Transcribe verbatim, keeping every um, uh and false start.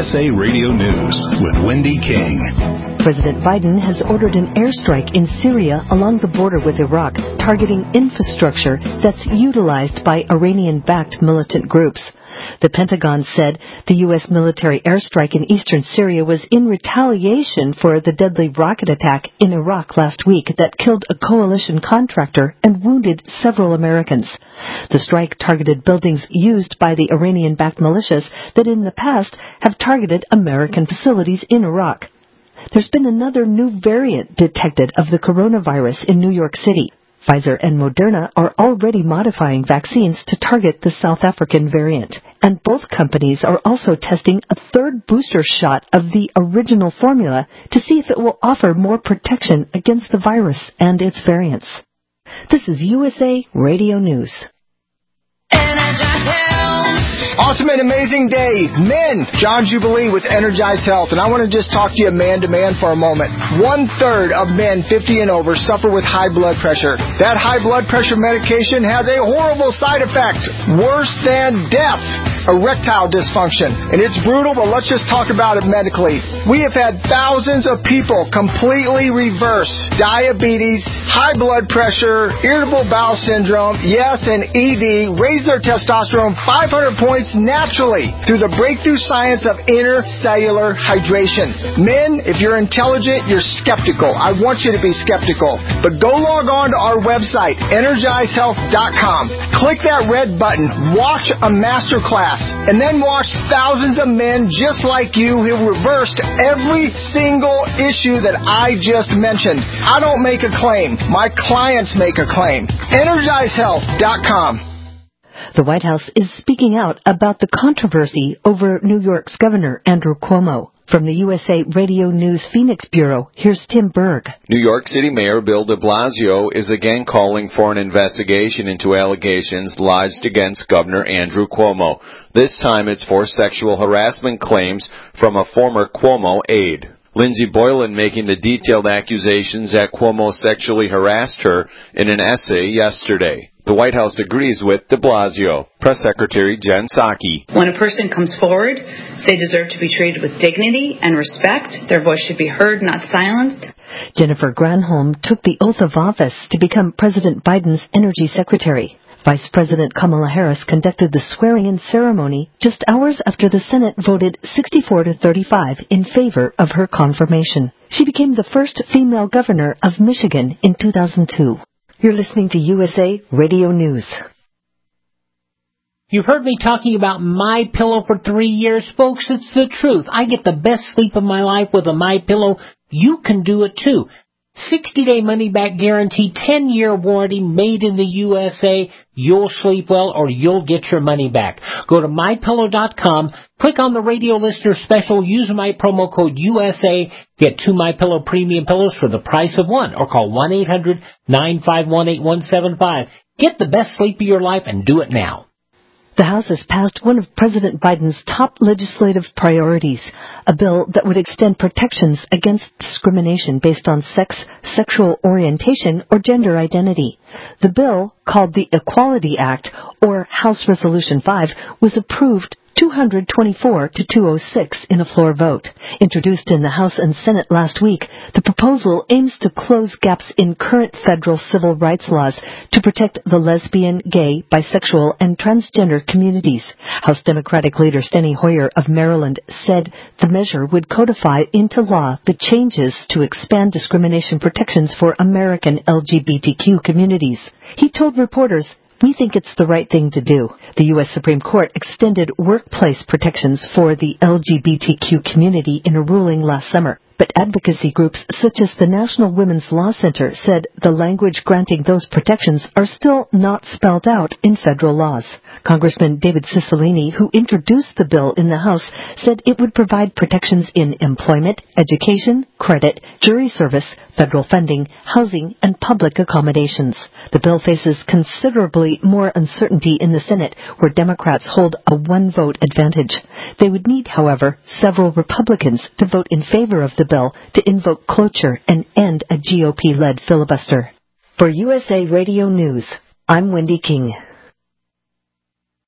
S A Radio News with Wendy King. President Biden has ordered an airstrike in Syria along the border with Iraq, targeting infrastructure that's utilized by Iranian-backed militant groups. The Pentagon said the U S military airstrike in eastern Syria was in retaliation for the deadly rocket attack in Iraq last week that killed a coalition contractor and wounded several Americans. The strike targeted buildings used by the Iranian-backed militias that in the past have targeted American facilities in Iraq. There's been another new variant detected of the coronavirus in New York City. Pfizer and Moderna are already modifying vaccines to target the South African variant. And both companies are also testing a third booster shot of the original formula to see if it will offer more protection against the virus and its variants. This is U S A Radio News. Awesome and amazing day. Men, John Jubilee with Energized Health. And I want to just talk to you man to man for a moment. One third of men fifty and over suffer with high blood pressure. That high blood pressure medication has a horrible side effect. Worse than death. Erectile dysfunction. And it's brutal, but let's just talk about it medically. We have had thousands of people completely reverse diabetes, high blood pressure, irritable bowel syndrome, yes, and E D, raise their testosterone five hundred points naturally through the breakthrough science of intercellular hydration. Men, if you're intelligent, you're skeptical. I want you to be skeptical. But go log on to our website, energize health dot com. Click that red button, watch a master class, and then watch thousands of men just like you who reversed every single issue that I just mentioned. I don't make a claim. My clients make a claim. energize health dot com. The White House is speaking out about the controversy over New York's Governor Andrew Cuomo. From the U S A Radio News Phoenix Bureau, here's Tim Berg. New York City Mayor Bill de Blasio is again calling for an investigation into allegations lodged against Governor Andrew Cuomo. This time it's for sexual harassment claims from a former Cuomo aide. Lindsey Boylan making the detailed accusations that Cuomo sexually harassed her in an essay yesterday. The White House agrees with de Blasio. Press Secretary Jen Psaki. When a person comes forward, they deserve to be treated with dignity and respect. Their voice should be heard, not silenced. Jennifer Granholm took the oath of office to become President Biden's Energy Secretary. Vice President Kamala Harris conducted the swearing-in ceremony just hours after the Senate voted sixty-four to thirty-five in favor of her confirmation. She became the first female governor of Michigan in two thousand two. You're listening to U S A Radio News. You've heard me talking about MyPillow for three years, folks. It's the truth. I get the best sleep of my life with a MyPillow. You can do it too. sixty-day money-back guarantee, ten-year warranty, made in the U S A. You'll sleep well or you'll get your money back. Go to my pillow dot com, click on the radio listener special, use my promo code U S A, get two MyPillow premium pillows for the price of one, or call one eight hundred nine five one eight one seven five. Get the best sleep of your life and do it now. The House has passed one of President Biden's top legislative priorities, a bill that would extend protections against discrimination based on sex, sexual orientation, or gender identity. The bill, called the Equality Act, or House Resolution five, was approved two hundred twenty-four to two oh six in a floor vote. Introduced in the House and Senate last week, the proposal aims to close gaps in current federal civil rights laws to protect the lesbian, gay, bisexual, and transgender communities. House Democratic leader Steny Hoyer of Maryland said the measure would codify into law the changes to expand discrimination protections for American L G B T Q communities. He told reporters, "We think it's the right thing to do." The U S Supreme Court extended workplace protections for the L G B T Q community in a ruling last summer. But advocacy groups such as the National Women's Law Center said the language granting those protections are still not spelled out in federal laws. Congressman David Cicilline, who introduced the bill in the House, said it would provide protections in employment, education, credit, jury service, federal funding, housing, and public accommodations. The bill faces considerably more uncertainty in the Senate, where Democrats hold a one-vote advantage. They would need, however, several Republicans to vote in favor of the bill to invoke cloture and end a G O P-led filibuster. For U S A Radio News, I'm Wendy King.